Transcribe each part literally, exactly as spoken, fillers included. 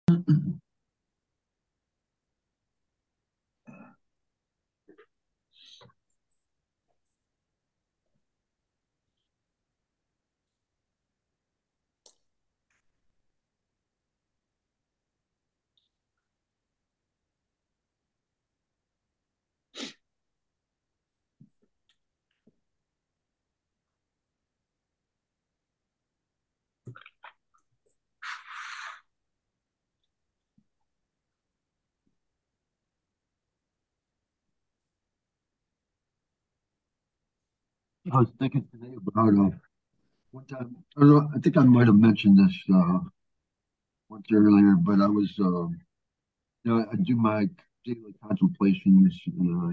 I was thinking today about uh, one time. I don't know. I think I might have mentioned this uh, once earlier, but I was, uh, you know, I do my daily contemplations. Uh,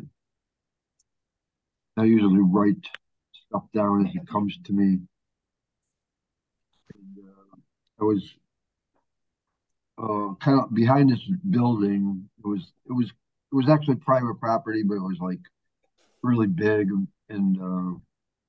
I usually write stuff down as it comes to me. And, uh, I was uh, kind of behind this building. It was, it was, it was actually private property, but it was like really big and uh,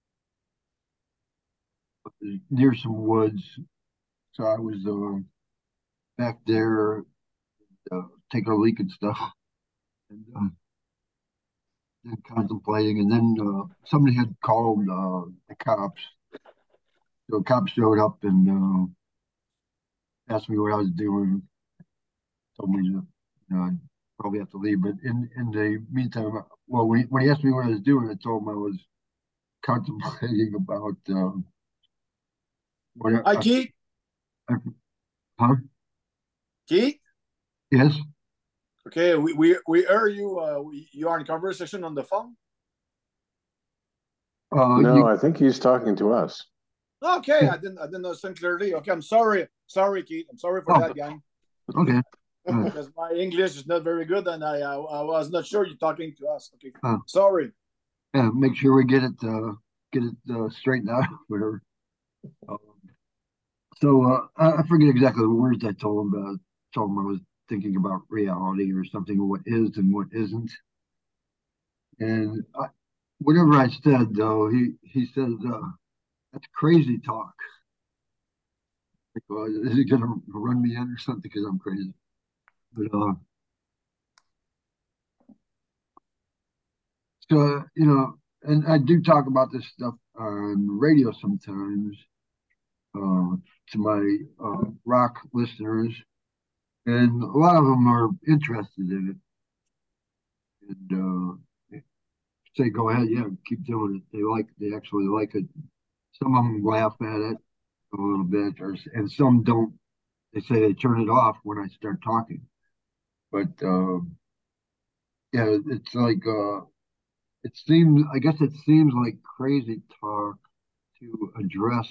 near some woods. So I was uh, back there uh, taking a leak and stuff. And, uh, and contemplating. And then uh, somebody had called uh, the cops. So cops showed up and uh, asked me what I was doing. Told me to, you know, I'd probably have to leave. But in in the meantime, well, when he, when he asked me what I was doing, I told him I was contemplating about uh, what Hi, I, Keith. I, huh? Keith. Yes. Okay, we we we hear you. Uh, we, you are in conversation on the phone. Uh, No, you, I think he's talking to us. Okay, I didn't I didn't understand clearly. Okay, I'm sorry. Sorry, Keith. I'm sorry for oh, that, gang. okay. Uh, Because my English is not very good, and I I, I was not sure you're talking to us. Okay, uh, sorry. yeah, make sure we get it uh, get it uh, straightened out. Whatever. Um, So uh, I, I forget exactly the words I told him, but I told him I was thinking about reality or something, what is and what isn't. And I, whatever I said, though, he he said uh, that's crazy talk. Like, well, is he going to run me in or something because I'm crazy? But uh, so you know, and I do talk about this stuff on radio sometimes uh, to my uh, rock listeners, and a lot of them are interested in it. And uh, say, go ahead, yeah, keep doing it. They like, they actually like it. Some of them laugh at it a little bit, or and some don't. They say they turn it off when I start talking. But uh, yeah, it's like uh, it seems. I guess it seems like crazy talk to address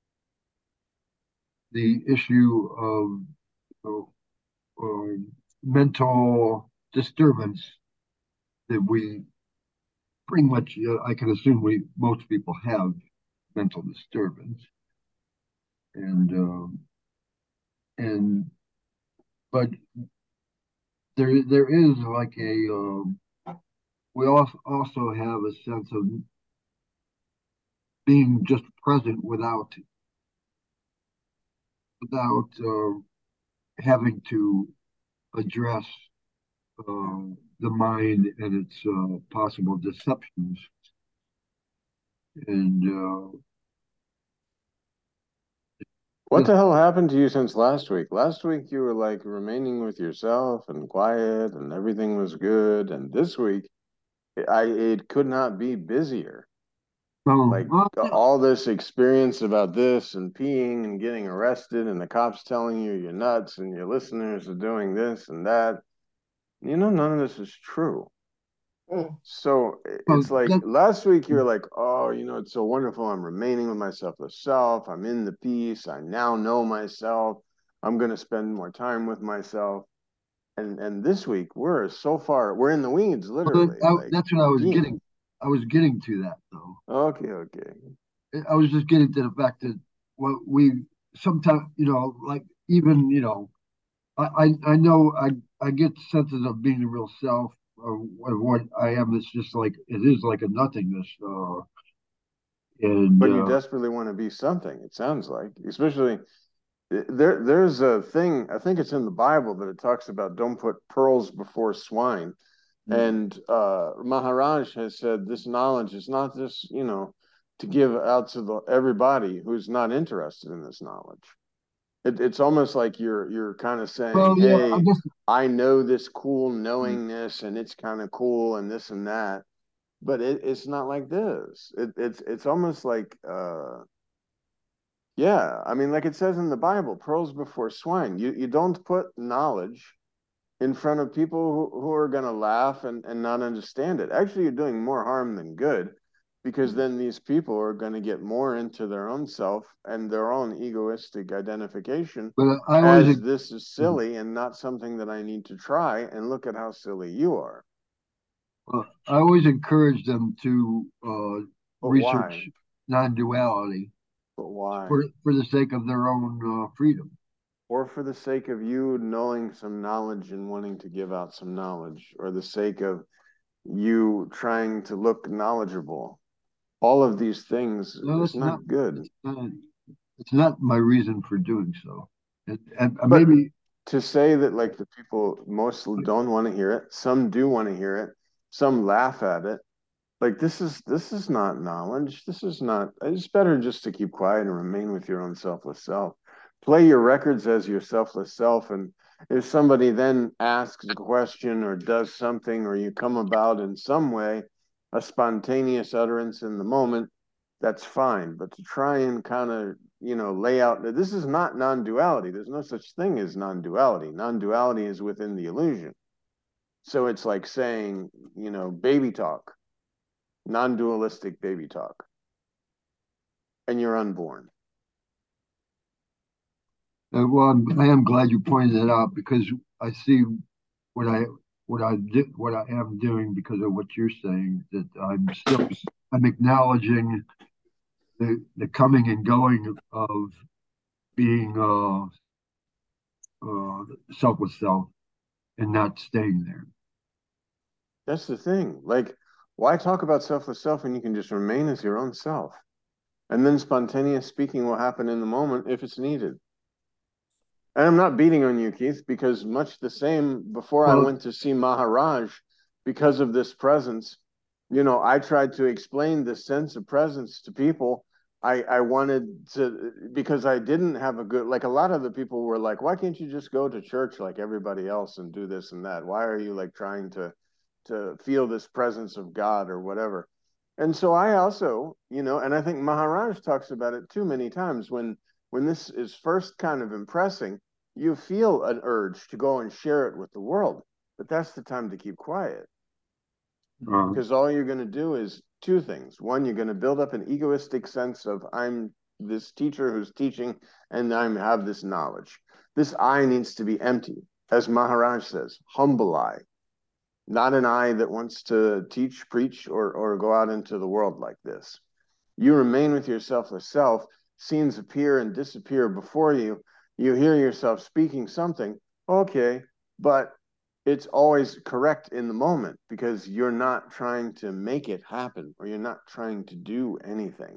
the issue of uh, uh, mental disturbance that we pretty much. Uh, I can assume we most people have mental disturbance, and um, and but there there is like a um, we also also have a sense of being just present without without uh, having to address uh, the mind and its uh, possible deceptions. And uh, What this, the hell happened to you since last week? Last week you were like remaining with yourself and quiet and everything was good. And this week I it could not be busier. um, Like well, yeah, all this experience about this and peeing and getting arrested and the cops telling you you're nuts and your listeners are doing this and that. You know, none of this is true. Oh. So well, it's like that, last week you were like, oh, you know, it's so wonderful. I'm remaining with myself the self. I'm in the peace. I now know myself. I'm gonna spend more time with myself. And and this week we're so far, we're in the weeds, well, literally, that, like that's what I was peeing. getting. I was getting to that though. Okay, okay. I was just getting to the fact that what we sometimes, you know, like even, you know, I, I, I know I, I get senses of being the real self of, of what I am. It's just like it is like a nothingness, uh, and But you uh, desperately want to be something, it sounds like, especially There, there's a thing, I think it's in the Bible, that it talks about don't put pearls before swine. And uh, Maharaj has said this knowledge is not just, you know, to give out to the, everybody who's not interested in this knowledge. It, it's almost like you're you're kind of saying, Well, yeah, I hey, guess. I know this cool knowingness and it's kind of cool and this and that, but it, it's not like this. It, it's it's almost like uh, yeah, I mean, like it says in the Bible, pearls before swine. You you don't put knowledge in front of people who, who are going to laugh and, and not understand it. Actually, you're doing more harm than good, because then these people are going to get more into their own self and their own egoistic identification But I always, as this is silly and not something that I need to try, and look at how silly you are. uh, I always encourage them to uh, But why? research non-duality But why? for for the sake of their own uh, freedom. Or for the sake of you knowing some knowledge and wanting to give out some knowledge, or the sake of you trying to look knowledgeable. All of these things No, is it's not. not good. It's not. It's not my reason for doing so. And, and uh, But maybe to say that like the people mostly don't want to hear it, some do want to hear it, some laugh at it. Like this is this is not knowledge. This is not. It's better just to keep quiet and remain with your own selfless self. Play your records as your selfless self, and if somebody then asks a question or does something, or you come about in some way, a spontaneous utterance in the moment, that's fine. But to try and kind of, you know, lay out that this is not non-duality. There's no such thing as non-duality. Non-duality is within the illusion. So it's like saying, you know, baby talk, non-dualistic baby talk, and you're unborn. uh, well, I'm, I am glad you pointed it out because I see what I what I did what I am doing because of what you're saying. That I'm still I'm acknowledging the the coming and going of being uh, uh, selfless self and not staying there. That's the thing. Like, why talk about selfless self when you can just remain as your own self? And then spontaneous speaking will happen in the moment if it's needed. And I'm not beating on you, Keith, because much the same before I Well, went to see Maharaj, because of this presence, you know, I tried to explain the sense of presence to people. I, I wanted to, because I didn't have a good, like a lot of the people were like, why can't you just go to church like everybody else and do this and that? Why are you like trying to, to feel this presence of God or whatever? And so I also, you know, and I think Maharaj talks about it too many times when, when this is first kind of impressing, you feel an urge to go and share it with the world. But that's the time to keep quiet, uh, because all you're going to do is two things. One, you're going to build up an egoistic sense of I'm this teacher who's teaching and I have this knowledge. This I needs to be empty. As Maharaj says, humble I, not an I that wants to teach, preach, or, or go out into the world like this. You remain with your selfless self. Scenes appear and disappear before you. You hear yourself speaking something. Okay, but it's always correct in the moment because you're not trying to make it happen, or you're not trying to do anything.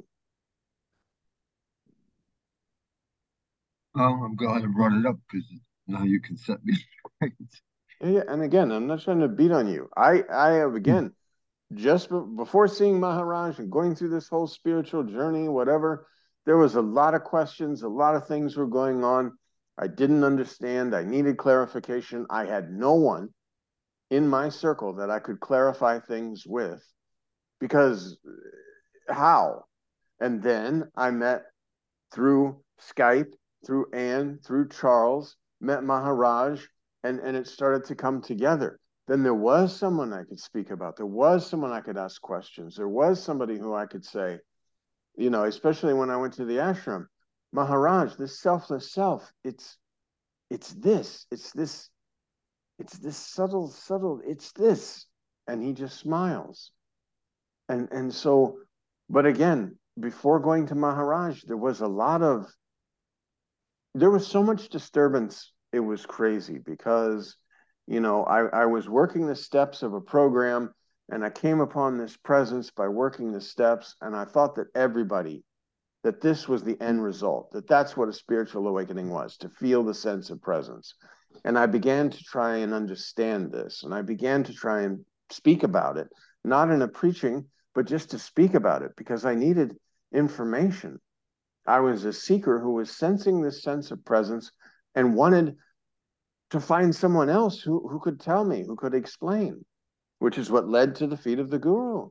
well, I'm glad I brought it up because now you can set me straight. Yeah, and again, I'm not trying to beat on you. I, I have again, just before seeing Maharaj and going through this whole spiritual journey, whatever, there was a lot of questions, a lot of things were going on. I didn't understand. I needed clarification. I had no one in my circle that I could clarify things with, because how? And then I met through Skype, through Anne, through Charles, met Maharaj, and, and it started to come together. Then there was someone I could speak about. There was someone I could ask questions. There was somebody who I could say, you know, especially when I went to the ashram, Maharaj, this selfless self, it's it's this, it's this, it's this subtle, subtle, it's this. And he just smiles. And and so, but again, before going to Maharaj, there was a lot of there was so much disturbance. It was crazy because, you know, I, I was working the steps of a program, and I came upon this presence by working the steps, and I thought that everybody that this was the end result, that that's what a spiritual awakening was, to feel the sense of presence. And I began to try and understand this, and I began to try and speak about it, not in a preaching, but just to speak about it, because I needed information. I was a seeker who was sensing this sense of presence and wanted to find someone else who, who could tell me, who could explain, which is what led to the feet of the Guru.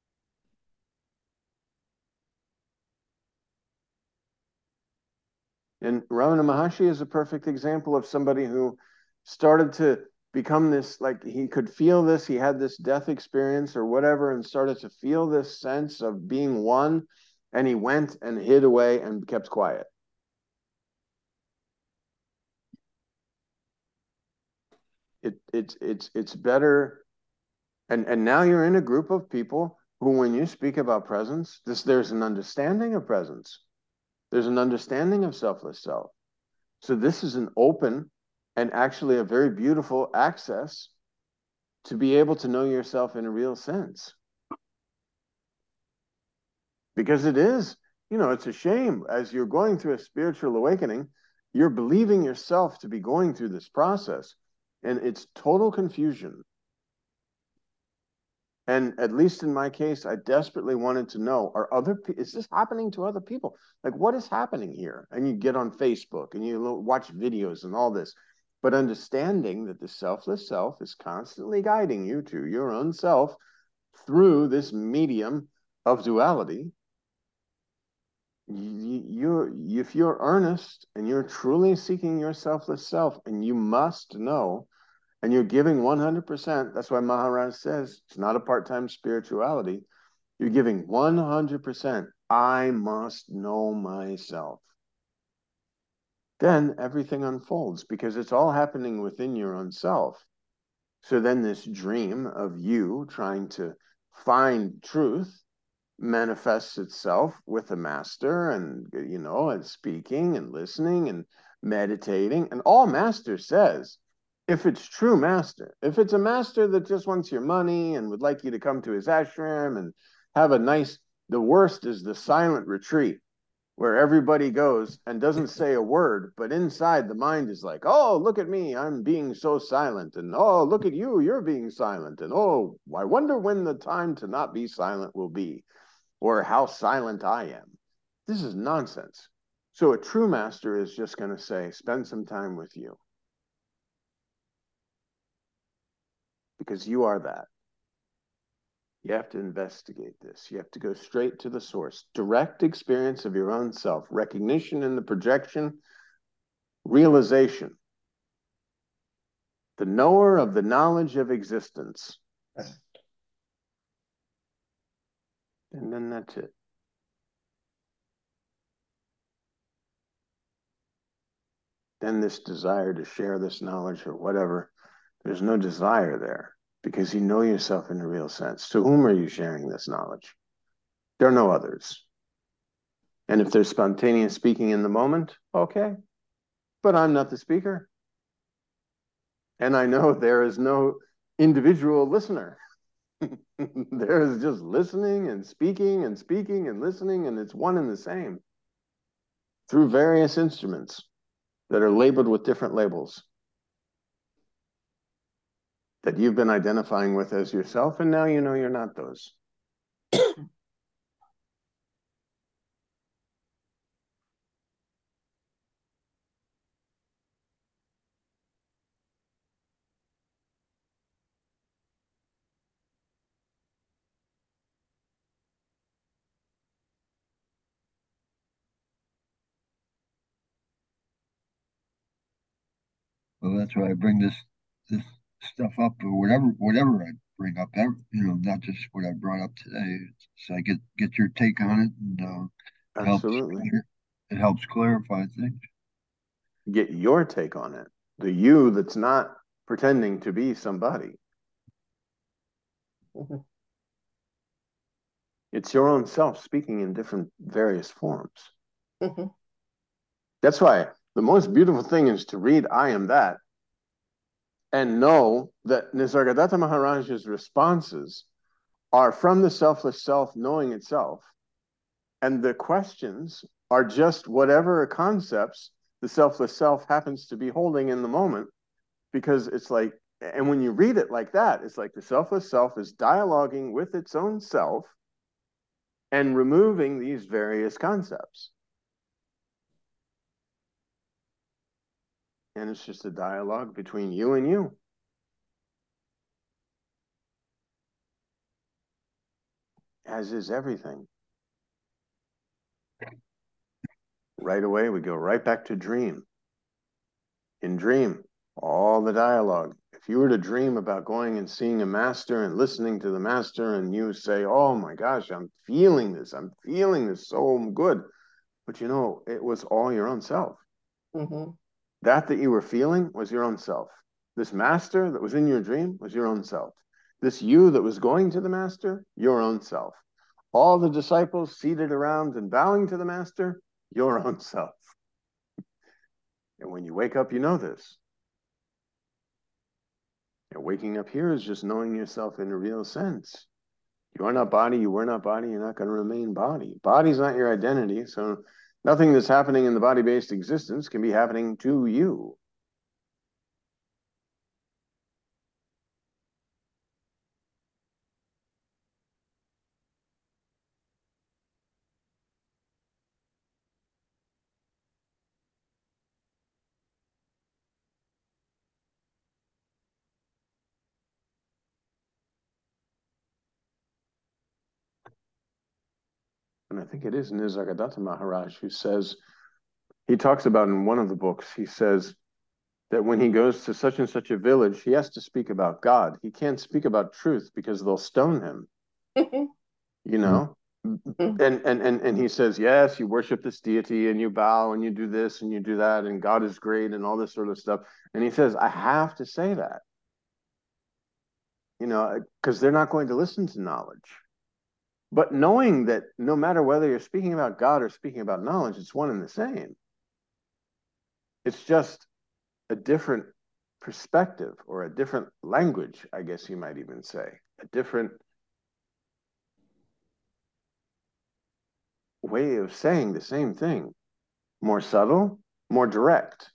And Ramana Maharshi is a perfect example of somebody who started to become this, like he could feel this, he had this death experience or whatever, and started to feel this sense of being one, and he went and hid away and kept quiet. It, it's it's it's better, and and now you're in a group of people who, when you speak about presence, this there's an understanding of presence. There's an understanding of selfless self. So this is an open and actually a very beautiful access to be able to know yourself in a real sense. Because it is, you know, it's a shame as you're going through a spiritual awakening, you're believing yourself to be going through this process, and it's total confusion. And at least in my case, I desperately wanted to know, are other, is this happening to other people? Like, what is happening here? And you get on Facebook and you watch videos and all this, but understanding that the selfless self is constantly guiding you to your own self through this medium of duality. You, you're, if you're earnest and you're truly seeking your selfless self, and you must know, and you're giving one hundred percent, that's why Maharaj says it's not a part-time spirituality. You're giving one hundred percent. I must know myself. Then everything unfolds, because it's all happening within your own self. So then this dream of you trying to find truth manifests itself with a master, and, you know, and speaking and listening and meditating. And all master says, if it's true master, if it's a master that just wants your money and would like you to come to his ashram and have a nice, the worst is the silent retreat where everybody goes and doesn't say a word, but inside the mind is like, oh, look at me, I'm being so silent. And oh, look at you, you're being silent. And oh, I wonder when the time to not be silent will be, or how silent I am. This is nonsense. So a true master is just going to say, spend some time with you. Because you are that. You have to investigate this. You have to go straight to the source. Direct experience of your own self, recognition in the projection, realization. The knower of the knowledge of existence. And then that's it. Then this desire to share this knowledge or whatever, there's no desire there, because you know yourself in a real sense. To whom are you sharing this knowledge? There are no others. And if there's spontaneous speaking in the moment, okay, but I'm not the speaker. And I know there is no individual listener. There is just listening and speaking and speaking and listening, and it's one and the same through various instruments that are labeled with different labels that you've been identifying with as yourself, and now you know you're not those. Well, that's why I bring this this stuff up, or whatever whatever I bring up, ever, you know, not just what I brought up today. So I get get your take on it, and uh, it helps Absolutely. it helps clarify things. Get your take on it. The you that's not pretending to be somebody. Mm-hmm. It's your own self speaking in different various forms. Mm-hmm. That's why the most beautiful thing is to read I Am That and know that Nisargadatta Maharaj's responses are from the selfless self knowing itself. And the questions are just whatever concepts the selfless self happens to be holding in the moment, because it's like, and when you read it like that, it's like the selfless self is dialoguing with its own self and removing these various concepts. And it's just a dialogue between you and you. As is everything. Right away, we go right back to dream. In dream, all the dialogue. If you were to dream about going and seeing a master and listening to the master, and you say, oh my gosh, I'm feeling this, I'm feeling this so good. But you know, it was all your own self. Mm-hmm. That that you were feeling was your own self. This master that was in your dream was your own self. This you that was going to the master, your own self. All the disciples seated around and bowing to the master, your own self. And when you wake up, you know this. And waking up here is just knowing yourself in a real sense. You are not body, you were not body, you're not going to remain body. Body's not your identity, so nothing that's happening in the body-based existence can be happening to you. And I think it is Nisargadatta Maharaj who says, he talks about in one of the books, he says that when he goes to such and such a village, he has to speak about God. He can't speak about truth because they'll stone him, you know? Mm-hmm. And, and, and, and he says, yes, you worship this deity and you bow and you do this and you do that and God is great and all this sort of stuff. And he says, I have to say that, you know, because they're not going to listen to knowledge. But knowing that no matter whether you're speaking about God or speaking about knowledge, it's one and the same. It's just a different perspective or a different language, I guess you might even say, a different way of saying the same thing, more subtle, more direct.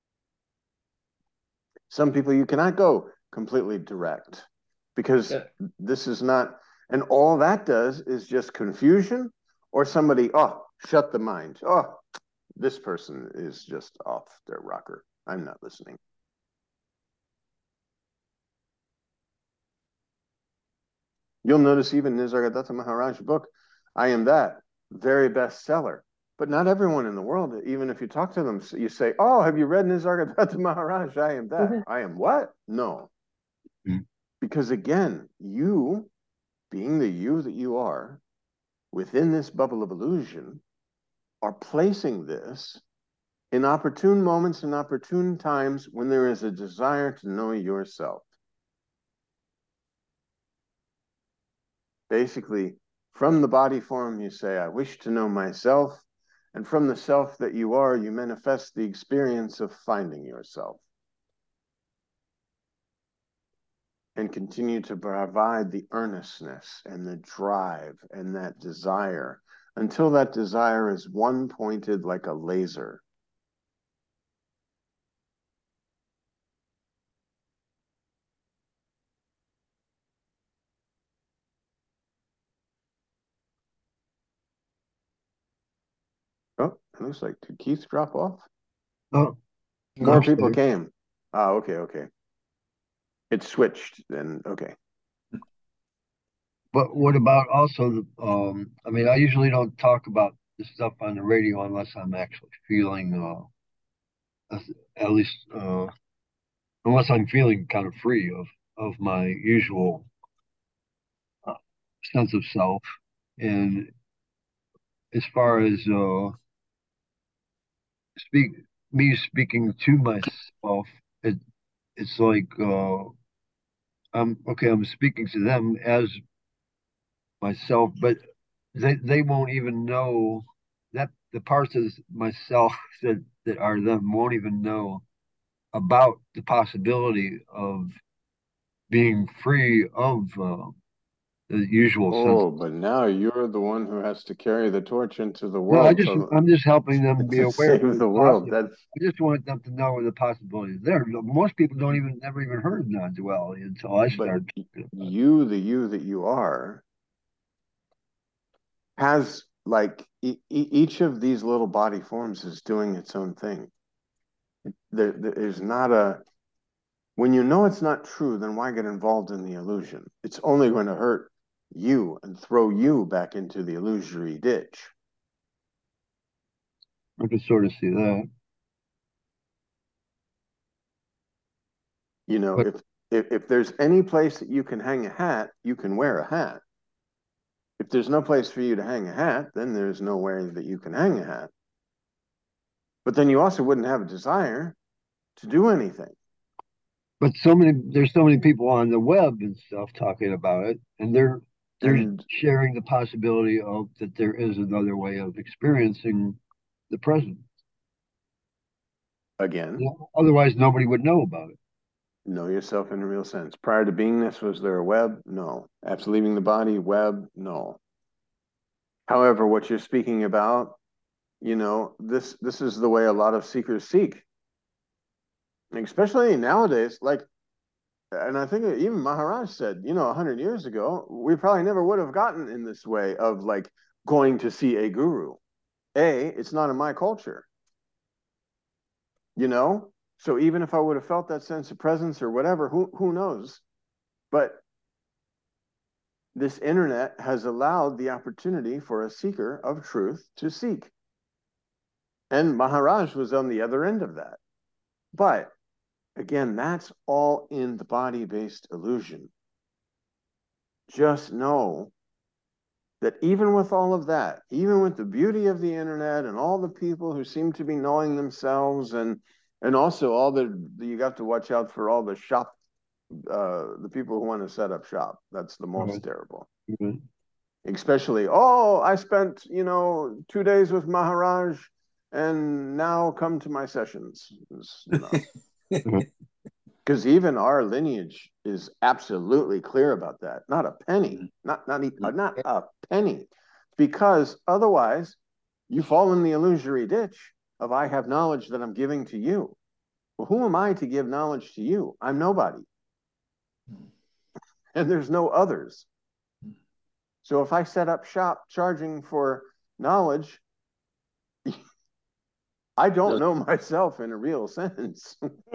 Some people you cannot go completely direct because yeah. This is not, and all that does is just confusion or somebody, oh, shut the mind. Oh, this person is just off their rocker. I'm not listening. You'll notice even Nisargadatta Maharaj's book, I Am That, very bestseller. But not everyone in the world, even if you talk to them, you say, oh, have you read Nisargadatta Maharaj? I Am That. Mm-hmm. I am what? No. Mm-hmm. Because again, you, being the you that you are, within this bubble of illusion, are placing this in opportune moments and opportune times when there is a desire to know yourself. Basically, from the body form, you say, I wish to know myself. And from the self that you are, you manifest the experience of finding yourself. And continue to provide the earnestness and the drive and that desire until that desire is one pointed like a laser. Oh, it looks like, did Keith drop off? Oh, more people came. Oh, okay, okay. It switched then, okay. But what about also, um, I mean, I usually don't talk about this stuff on the radio unless I'm actually feeling, uh, at least, uh, unless I'm feeling kind of free of, of my usual uh, sense of self. And as far as uh, speak, me speaking to myself, it, it's like, uh, I'm okay, I'm speaking to them as myself, but they they won't even know that the parts of myself that that are them won't even know about the possibility of being free of uh, the usual sense. Oh, but now you're the one who has to carry the torch into the No, I world just to, I'm just helping them be to aware save that it's the world. possible. That's I just want them to know the possibilities there. Most people don't even never even heard of non-duality until I but started talking about it. you, the you that you are, has like e each of these little body forms is doing its own thing. There, there is not a when you know it's not true, then why get involved in the illusion? It's only going to hurt you and throw you back into the illusory ditch. I can sort of see that. You know, But if if if there's any place that you can hang a hat, you can wear a hat. If there's no place for you to hang a hat, then there's nowhere that you can hang a hat. But then you also wouldn't have a desire to do anything. but so many there's so many people on the web and stuff talking about it, and they're they're And sharing the possibility of that there is another way of experiencing the present. again, You know, otherwise, nobody would know about it. know yourself in a real sense. Prior to beingness, was there a web? No. After leaving the body, web? No. However, what you're speaking about, you know, this this is the way a lot of seekers seek, especially nowadays. Like, and I think even Maharaj said, you know, a hundred years ago, we probably never would have gotten in this way of like going to see a guru. A, it's not in my culture, you know. So even if I would have felt that sense of presence or whatever, who who knows? But this internet has allowed the opportunity for a seeker of truth to seek. And Maharaj was on the other end of that. But again, that's all in the body-based illusion. Just know that even with all of that, even with the beauty of the internet and all the people who seem to be knowing themselves, and and also all the you got to watch out for all the shop, uh, the people who want to set up shop. That's the most Right. terrible. Right. Especially, oh, I spent you know two days with Maharaj, and now come to my sessions. No. Because even our lineage is absolutely clear about that. Not a penny, not not not a penny, because otherwise you fall in the illusory ditch of I have knowledge that I'm giving to you. Well, who am I to give knowledge to you? I'm nobody, and there's no others. So if I set up shop charging for knowledge, I don't know myself in a real sense.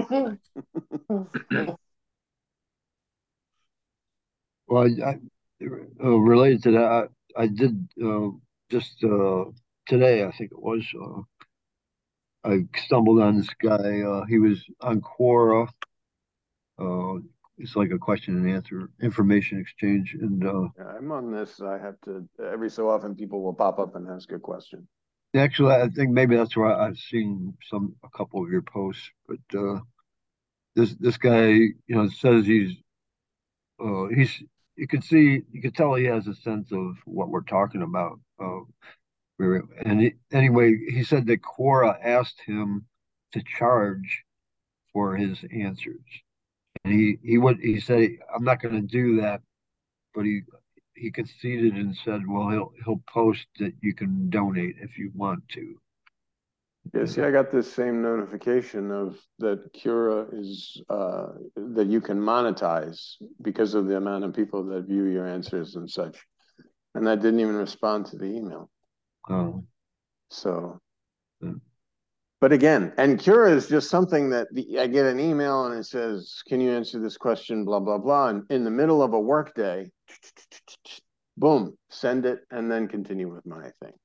Well, I, I uh, related to that, I, I did uh, just uh, today, I think it was. Uh, I stumbled on this guy. Uh, he was on Quora. Uh, it's like a question and answer, information exchange, and uh, I'm on this. I have to every so often people will pop up and ask a question. actually, I think maybe that's where I've seen some a couple of your posts. But uh, this this guy, you know, says he's uh, he's you can see you can tell he has a sense of what we're talking about. Uh, and he, anyway, he said that Quora asked him to charge for his answers, and he he would he said I'm not going to do that, but he he conceded and said, well, he'll he'll post that you can donate if you want to. Yeah, You see, know? I got this same notification of that Cura is uh, that you can monetize because of the amount of people that view your answers and such. And I didn't even respond to the email. Oh, So, yeah. but again, and Cura is just something that the, I get an email and it says, "Can you answer this question?" Blah blah blah. And in the middle of a workday, boom, send it, and then continue with my thing.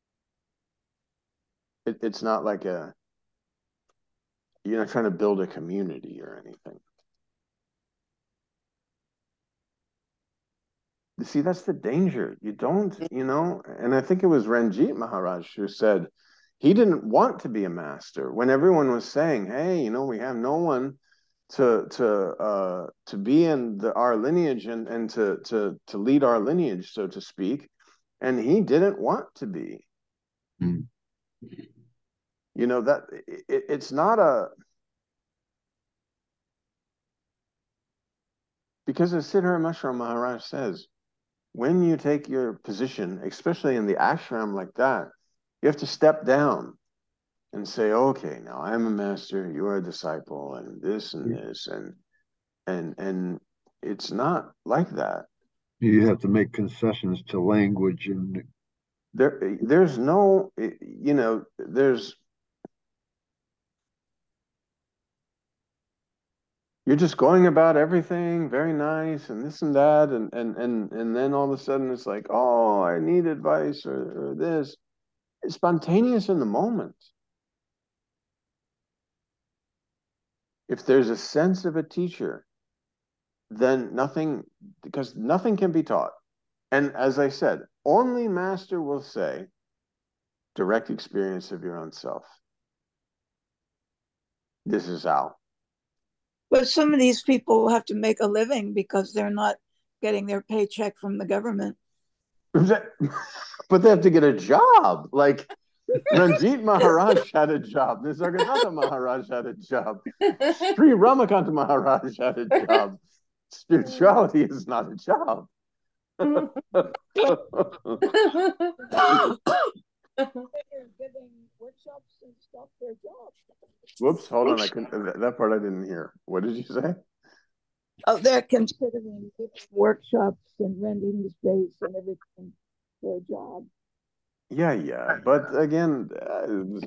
It, it's not like a you're not trying to build a community or anything. See, that's the danger. You don't, you know, and I think it was Ranjit Maharaj who said he didn't want to be a master when everyone was saying, "Hey, you know, we have no one to to uh, to be in the, our lineage and and to to to lead our lineage, so to speak," and he didn't want to be. Mm. You know that it, it's not a because as Siddhar Meshra Maharaj says, when you take your position, especially in the ashram like that, you have to step down and say, okay, now I'm a master, you're a disciple, and this and this, and and and it's not like that. You have to make concessions to language and There, there's no, you know, there's you're just going about everything very nice and this and that, and and and and then all of a sudden it's like, oh, I need advice or, or this. It's spontaneous in the moment. If there's a sense of a teacher, then nothing, because nothing can be taught. And as I said, only master will say, direct experience of your own self. This is how. But some of these people have to make a living because they're not getting their paycheck from the government. But they have to get a job. Like Ranjit Maharaj had a job. Nisargadatta Maharaj had a job. Sri Ramakanta Maharaj had a job. Spirituality is not a job. Giving workshops and stuff, their jobs. Whoops, hold on. I couldn't, that part I didn't hear. What did you say? Oh, they're considering giving workshops and renting the space and everything their job. Yeah, yeah. But again, uh,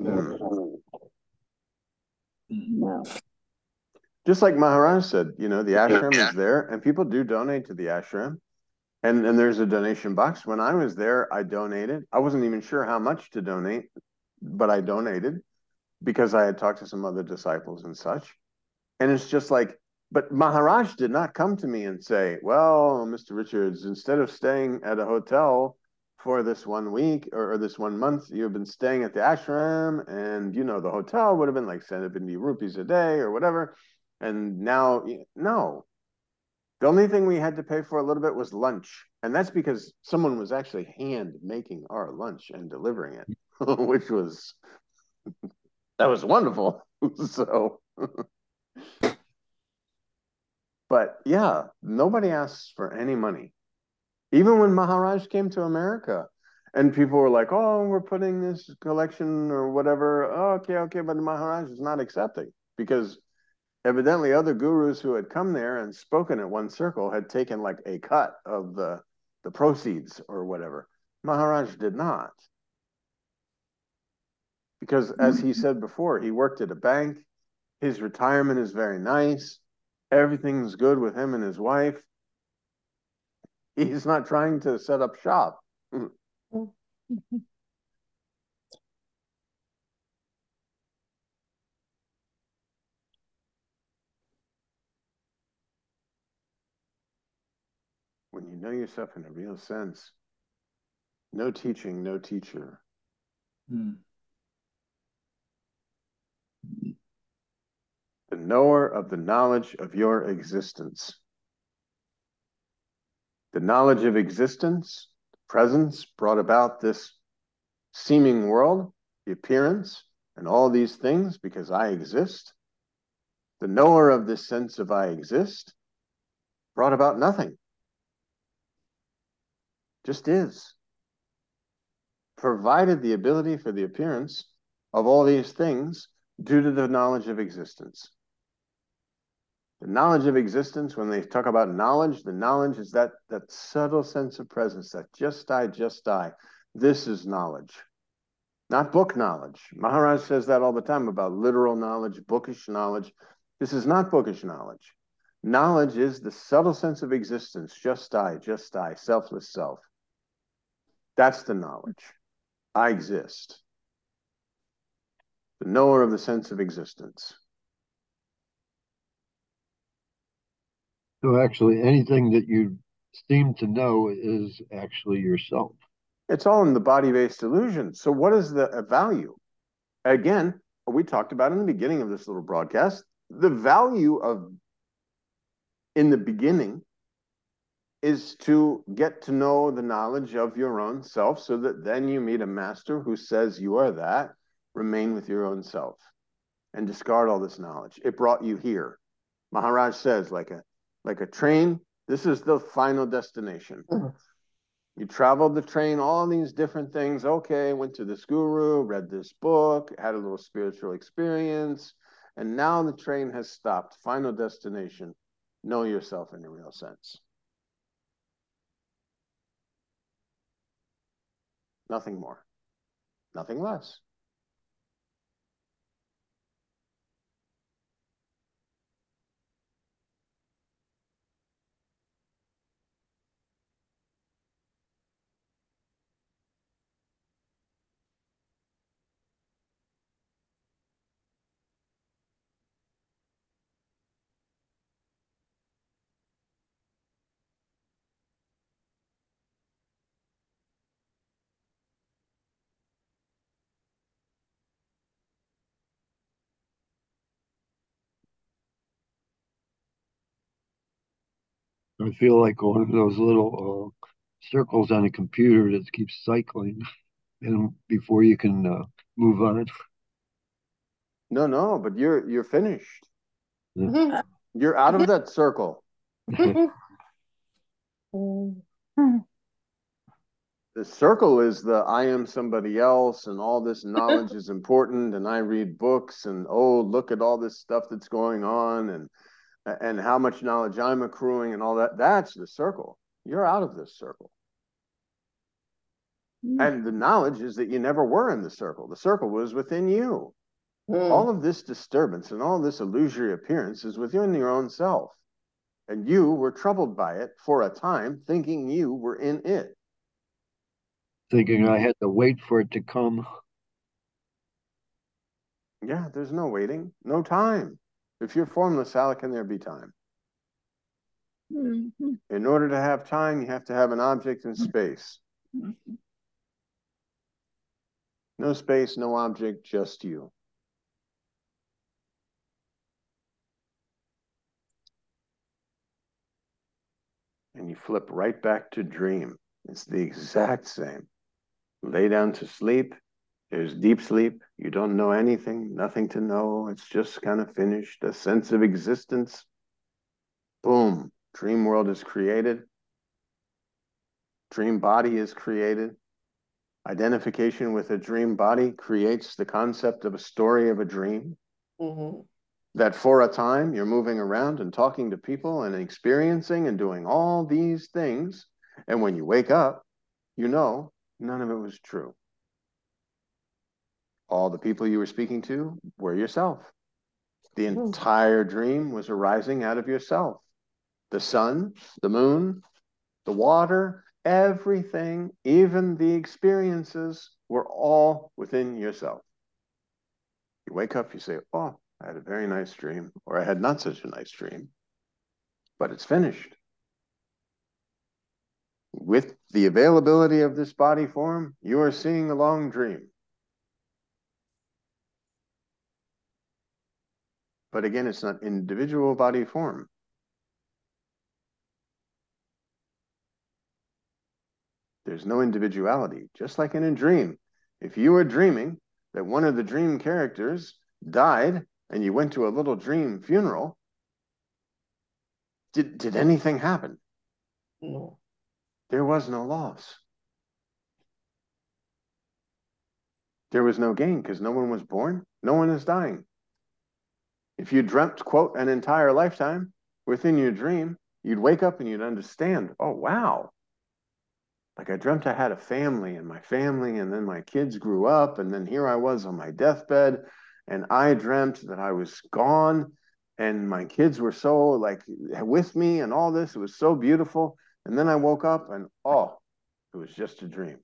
no. Just like Maharaj said, you know, the ashram is there and people do donate to the ashram. And, and there's a donation box. When I was there, I donated. I wasn't even sure how much to donate, but I donated because I had talked to some other disciples and such. And it's just like, but Maharaj did not come to me and say, well, Mister Richards, instead of staying at a hotel for this one week or, or this one month, you've been staying at the ashram, and, you know, the hotel would have been like seventy rupees a day or whatever. And now, no. The only thing we had to pay for a little bit was lunch. And that's because someone was actually hand making our lunch and delivering it, which was, that was wonderful. So, but yeah, nobody asks for any money. Even when Maharaj came to America and people were like, oh, we're putting this collection or whatever. Oh, okay, okay. But Maharaj is not accepting because evidently other gurus who had come there and spoken at one circle had taken like a cut of the, the proceeds or whatever. Maharaj did not. Because as he said before, he worked at a bank. His retirement is very nice. Everything's good with him and his wife. He's not trying to set up shop. When you know yourself in a real sense, no teaching, no teacher. Hmm. The knower of the knowledge of your existence. The knowledge of existence, presence, brought about this seeming world, the appearance, and all these things because I exist. The knower of this sense of I exist brought about nothing. Just is. Provided the ability for the appearance of all these things due to the knowledge of existence. The knowledge of existence, when they talk about knowledge, the knowledge is that, that subtle sense of presence, that just I, just I. This is knowledge, not book knowledge. Maharaj says that all the time about literal knowledge, bookish knowledge. This is not bookish knowledge. Knowledge is the subtle sense of existence, just I, just I, selfless self. That's the knowledge. I exist. The knower of the sense of existence. so actually anything that you seem to know is actually yourself. It's all in the body-based illusion. So what is the value? Again, we talked about in the beginning of this little broadcast, the value of in the beginning is to get to know the knowledge of your own self so that then you meet a master who says you are that, remain with your own self and discard all this knowledge. It brought you here. Maharaj says, like a like a train, this is the final destination. You traveled the train, all these different things. Okay, went to this guru, read this book, had a little spiritual experience, and now the train has stopped. Final destination, know yourself in a real sense. Nothing more, nothing less. I feel like one of those little uh, circles on a computer that keeps cycling, and before you can uh, move on. No, no, but you're you're finished. Yeah. You're out of that circle. The circle is the I am somebody else, and all this knowledge is important, and I read books, and oh, look at all this stuff that's going on, and and how much knowledge I'm accruing, and all that. That's the circle. You're out of this circle. And the knowledge is that you never were in the circle. The circle was within you. Mm. All of this disturbance and all this illusory appearance is within your own self. And you were troubled by it for a time, thinking you were in it. Thinking I had to wait for it to come. Yeah, there's no waiting, no time. If you're formless, how can there be time? Mm-hmm. In order to have time, you have to have an object in space. Mm-hmm. No space, no object, just you. And you flip right back to dream. It's the exact same. Lay down to sleep. There's deep sleep. You don't know anything, nothing to know. It's just kind of finished. A sense of existence. Boom. Dream world is created. Dream body is created. Identification with a dream body creates the concept of a story of a dream. Mm-hmm. That for a time you're moving around and talking to people and experiencing and doing all these things. And when you wake up, you know none of it was true. All the people you were speaking to were yourself. The entire dream was arising out of yourself. The sun, the moon, the water, everything, even the experiences were all within yourself. You wake up, you say, oh, I had a very nice dream, or I had not such a nice dream, but it's finished. With the availability of this body form, you are seeing a long dream. But again, it's not individual body form. There's no individuality, just like in a dream. If you were dreaming that one of the dream characters died and you went to a little dream funeral, did, did anything happen? No. There was no loss. There was no gain because no one was born. No one is dying. If you dreamt, quote, an entire lifetime within your dream, you'd wake up and you'd understand, oh, wow. Like I dreamt I had a family and my family, and then my kids grew up, and then here I was on my deathbed, and I dreamt that I was gone, and my kids were so like with me and all this. It was so beautiful. And then I woke up and oh, it was just a dream.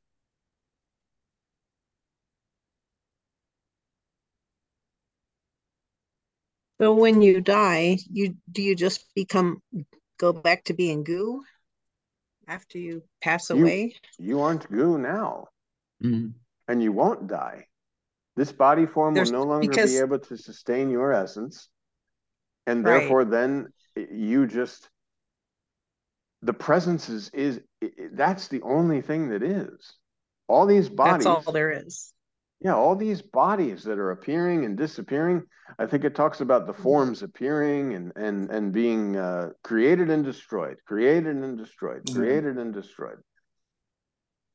So when you die, you do you just become go back to being goo after you pass you, away? You aren't goo now. Mm-hmm. And you won't die. This body form There's, will no longer because, be able to sustain your essence. And therefore, right. then you just, the presence is, is, that's the only thing that is. All these bodies. That's all there is. Yeah, all these bodies that are appearing and disappearing. I think it talks about the forms appearing and and and being uh, created and destroyed, created and destroyed, created mm-hmm. and destroyed.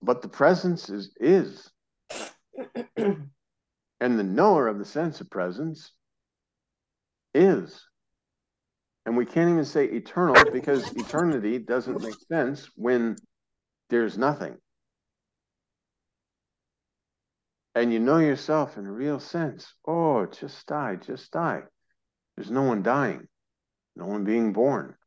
but the presence is is. And the knower of the sense of presence is. And we can't even say eternal because eternity doesn't make sense when there's nothing. And you know yourself in a real sense. Oh, just die, just die. There's no one dying, no one being born.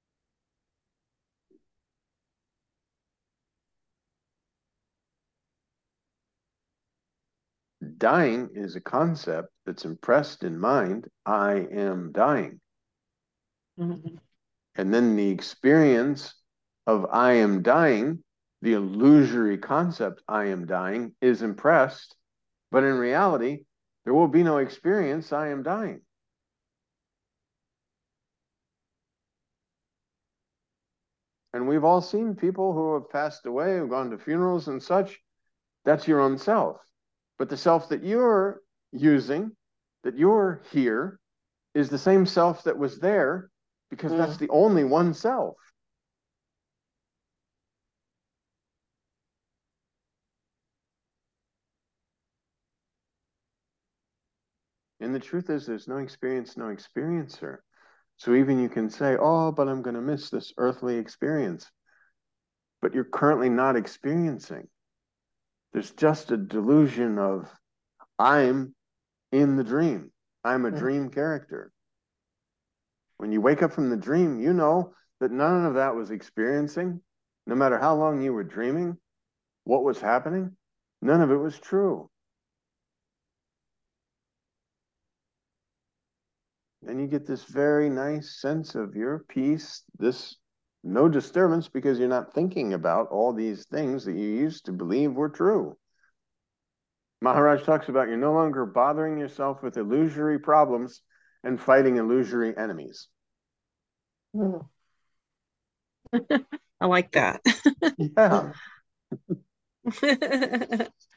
Dying is a concept that's impressed in mind. I am dying. Mm-hmm. And then the experience of I am dying, the illusory concept I am dying, is impressed. But in reality, there will be no experience I am dying. And we've all seen people who have passed away, who've gone to funerals and such. That's your own self. But the self that you're using, that you're here, is the same self that was there, because mm. that's the only one self. And the truth is, there's no experience, no experiencer. So even you can say, oh, but I'm going to miss this earthly experience. But you're currently not experiencing. There's just a delusion of, I'm in the dream. I'm a dream character. When you wake up from the dream, you know that none of that was experiencing. No matter how long you were dreaming, what was happening, none of it was true. Then you get this very nice sense of your peace, this no disturbance, because you're not thinking about all these things that you used to believe were true. Maharaj talks about you're no longer bothering yourself with illusory problems and fighting illusory enemies. I like that. Yeah.